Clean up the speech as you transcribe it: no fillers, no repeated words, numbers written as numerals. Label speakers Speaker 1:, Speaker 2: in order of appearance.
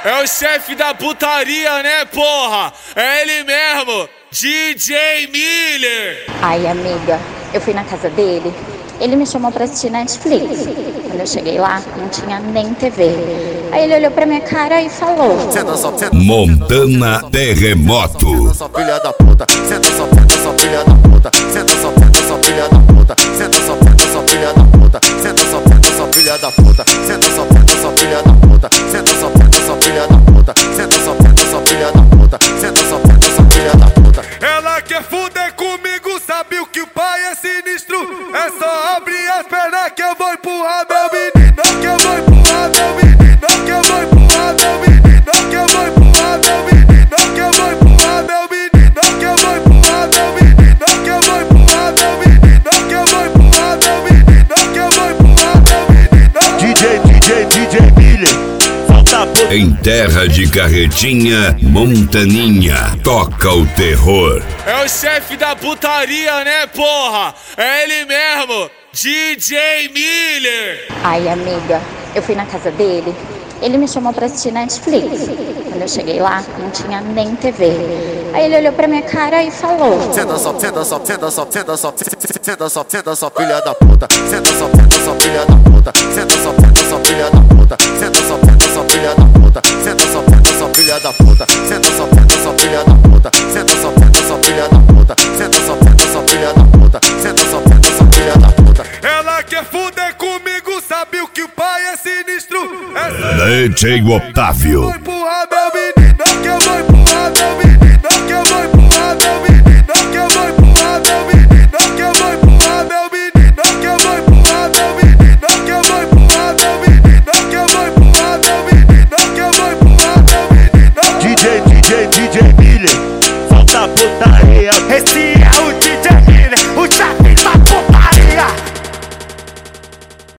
Speaker 1: É o chefe da putaria, né, porra? É ele mesmo, DJ Miller.
Speaker 2: Ai, amiga, eu fui na casa dele. Ele me chamou pra assistir Netflix. Quando eu cheguei lá, não tinha nem TV. Aí ele olhou pra minha cara e falou:
Speaker 3: Montana Terremoto.
Speaker 4: Senta só, filha da puta. Senta só, filha da puta. Senta só, filha da puta. Senta só, filha da puta. Senta só, filha da puta. Senta só, filha da puta. Senta só, filha da puta. Senta só, filha da puta. Senta só, filha da puta.
Speaker 1: Ela quer fuder comigo, sabe o que o pai é sinistro? É só abrir as pernas que eu vou empurrar meu menino. Que eu vou empurrar meu menino. Que eu vou empurrar meu menino. Que eu vou empurrar meu menino. Que eu vou empurrar meu menino. Que eu vou empurrar meu menino. Que eu vou empurrar meu menino. Que eu vou empurrar meu menino. Que eu vou empurrar meu menino.
Speaker 5: DJ Miller, solta a puta.
Speaker 3: Em terra de carretinha, Montaninha toca o terror.
Speaker 1: É o chefe da putaria, né, porra? É ele mesmo, DJ Miller.
Speaker 2: ai, amiga, eu fui na casa dele. Ele me chamou pra assistir Netflix. Quando eu cheguei lá, não tinha nem TV. Aí ele olhou pra minha cara e falou:
Speaker 4: Senta só, filha da puta. Senta só, filha da puta. Senta só, filha da puta. Senta só, filha da puta. Senta só, filha da puta. Senta só, filha da puta. Senta só, filha da puta. Senta só, filha da puta. Senta só, filha da puta.
Speaker 1: Ela quer fuder comigo, sabe o que o pai é sinistro?
Speaker 3: DJ Otávio.
Speaker 1: Eu vou empurrar meu menino, que eu vou empurrar meu menino, que eu vou empurrar meu menino, que eu vou empurrar meu menino, que eu vou empurrar meu menino, que eu vou empurrar meu menino, que eu vou empurrar meu menino, que eu vou empurrar meu menino, que eu vou empurrar meu menino.
Speaker 5: DJ Miller, solta a putaria. Esse é o DJ